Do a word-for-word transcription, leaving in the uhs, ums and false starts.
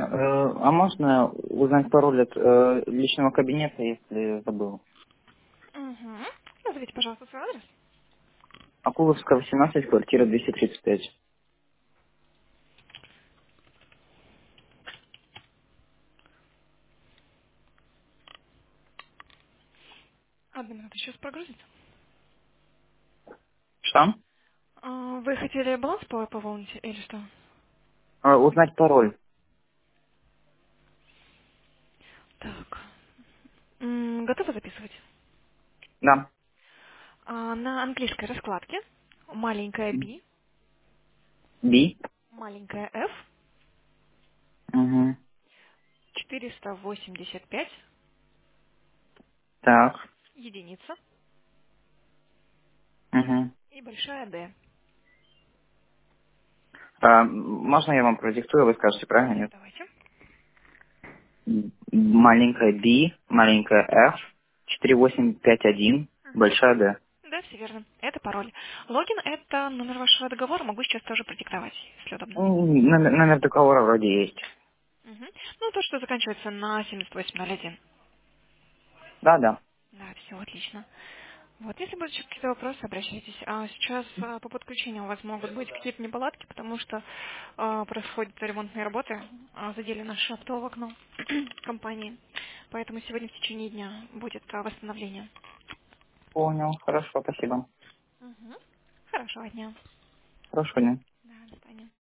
э, а можно узнать пароль от э, личного кабинета, если забыл? Угу. Назовите, пожалуйста, свой адрес. Акуловская, восемнадцать, квартира двести тридцать пять. Одну минуту, сейчас прогрузится. Что? А, Вы хотели баланс по- пополнить или что? Э, узнать пароль. Так. М, Готовы записывать? Да. А, На английской раскладке маленькая B, Би. маленькая F, Угу. четыреста восемьдесят пять, Так. единица Угу. и большая D. А, можно я вам продиктую, вы скажете, правильно, нет? Давайте. Маленькая B, маленькая F, четыре восемь пять один, Угу. большая D. Да, все верно. Это пароль. Логин — это номер вашего договора. Могу сейчас тоже продиктовать, если удобно. М, Номер, номер договора вроде есть. Мгм. Ну, то, что заканчивается на семьдесят восемь ноль один. Да, да. Да, все отлично. Вот, если будут еще какие-то вопросы, обращайтесь. А сейчас а, по подключению у вас могут быть какие-то неполадки, потому что а, происходят ремонтные работы, а, задели наше авто в окно компании. Поэтому сегодня в течение дня будет а, восстановление. Понял. Хорошо, спасибо. Мгм. Хорошего дня. Хорошо, дня. Да, до свидания.